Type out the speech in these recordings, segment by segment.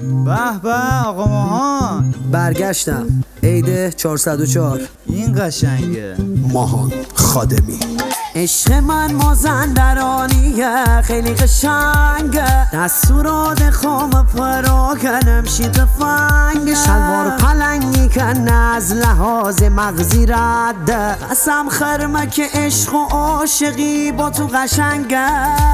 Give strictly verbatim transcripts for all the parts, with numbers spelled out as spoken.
به به آقا ماهان، برگشتم. عید چهارصد و چهار. این قشنگه. ماهان خادمی. عشق من مازندرانیه، خیلی قشنگه. دستورات خام پراکنم شی تفنگه. شلوار پلنگی کن از لحاظ مغزی رده. قسم خرمه که عشق و عاشقی با تو قشنگه.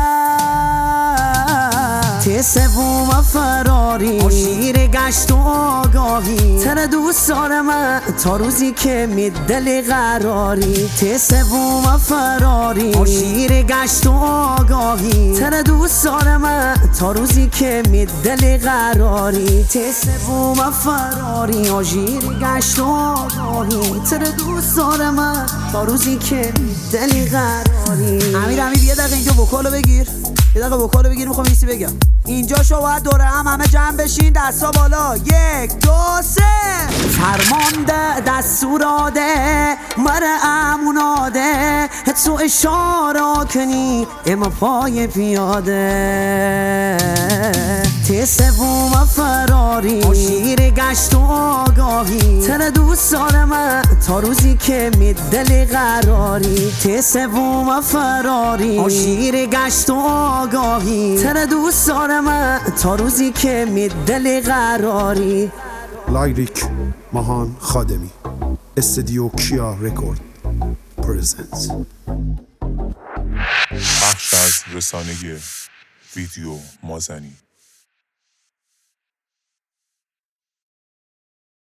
ته سوم فراری، شیر گشت و آگاهی. تر دوست دارم تا روزی که می دل قراری. ته سوم فراری، شیر گشت و آگاهی. تر دوست دارم تا روزی که می دل قراری. ته سوم فراری، شیر گشت و آگاهی. تر دوست دارم تا روزی که می دل قراری. امیر امیر یه دقیقه اینجا وکالو بگیر، یه دقیقه وکالو بگیر، میخوام ایسی بگم. اینجا شو باید دوره هم همه جمع بشین، دستا بالا. یک دو سه. فرمانده دستوراده مره اموناده. تو اشاره کنی اما پای پیاده. ته سوم فراری، شیر گشت و آگاهی. تر دوست دارم تا روزی که می دل قراری. ته سوم فراری، شیر گشت و آگاهی. تر دوست دارم تا روزی که می دل قراری. لایریک ماهان خادمی. استودیو کیا رکورد پرزنت. بخش از رسانه ویدیو مازنی.